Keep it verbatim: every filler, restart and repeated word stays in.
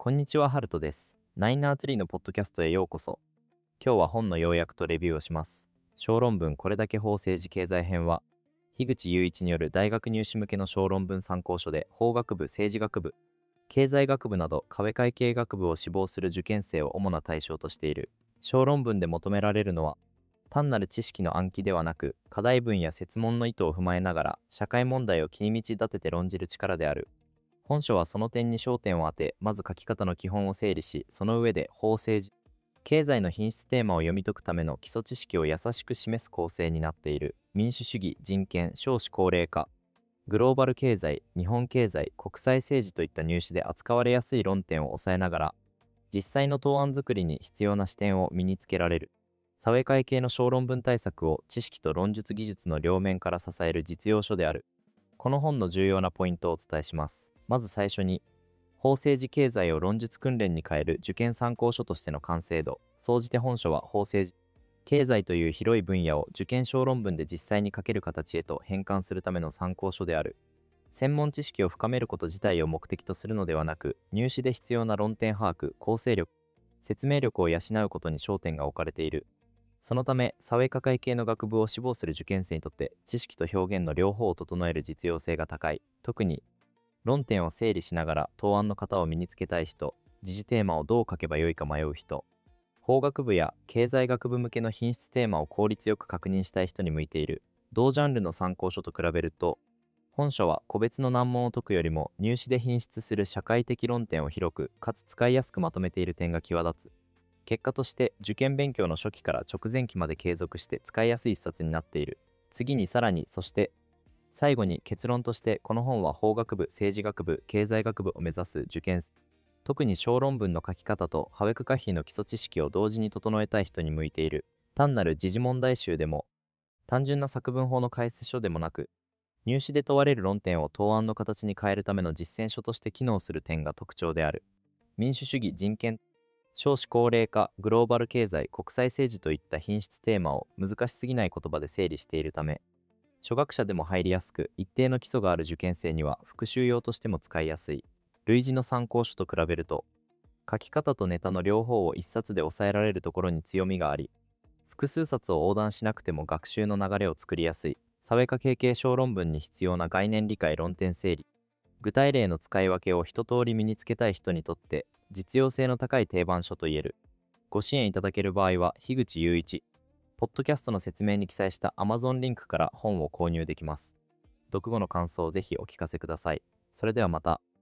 こんにちは、ハルトです。ナインナーツリーのポッドキャストへようこそ。今日は本の要約とレビューをします。小論文これだけ法政治経済編は、樋口雄一による大学入試向けの小論文参考書で、法学部、政治学部、経済学部など、科会計学部を志望する受験生を主な対象としている。小論文で求められるのは、単なる知識の暗記ではなく、課題文や設問の意図を踏まえながら、社会問題を切り道立てて論じる力である。本書はその点に焦点を当て、まず書き方の基本を整理し、その上で法政治、経済の品質テーマを読み解くための基礎知識を優しく示す構成になっている。民主主義、人権、少子高齢化、グローバル経済、日本経済、国際政治といった入試で扱われやすい論点を抑えながら、実際の答案作りに必要な視点を身につけられる。サウ会系の小論文対策を知識と論述技術の両面から支える実用書である。この本の重要なポイントをお伝えします。まず最初に、法政治経済を論述訓練に変える受験参考書としての完成度。総じて本書は法政治、経済という広い分野を受験小論文で実際に書ける形へと変換するための参考書である。専門知識を深めること自体を目的とするのではなく、入試で必要な論点把握、構成力、説明力を養うことに焦点が置かれている。そのため、サウ会系の学部を志望する受験生にとって、知識と表現の両方を整える実用性が高い。特に、論点を整理しながら答案の型を身につけたい人、時事テーマをどう書けばよいか迷う人、法学部や経済学部向けの品質テーマを効率よく確認したい人に向いている。同ジャンルの参考書と比べると、本書は個別の難問を解くよりも入試で品質する社会的論点を広くかつ使いやすくまとめている点が際立つ。結果として受験勉強の初期から直前期まで継続して使いやすい一冊になっている。次にさらに、そして最後に結論として、この本は法学部、政治学部、経済学部を目指す受験生、特に小論文の書き方とハウェク回避の基礎知識を同時に整えたい人に向いている。単なる時事問題集でも、単純な作文法の解説書でもなく、入試で問われる論点を答案の形に変えるための実践書として機能する点が特徴である。民主主義、人権、少子高齢化、グローバル経済、国際政治といった品質テーマを難しすぎない言葉で整理しているため、初学者でも入りやすく、一定の基礎がある受験生には復習用としても使いやすい。類似の参考書と比べると、書き方とネタの両方を一冊で抑えられるところに強みがあり、複数冊を横断しなくても学習の流れを作りやすい。サウ会系小論文に必要な概念理解、論点整理、具体例の使い分けを一通り身につけたい人にとって、実用性の高い定番書といえる。ご支援いただける場合は、樋口雄一、ポッドキャストの説明に記載した Amazon リンクから本を購入できます。読後の感想をぜひお聞かせください。それではまた。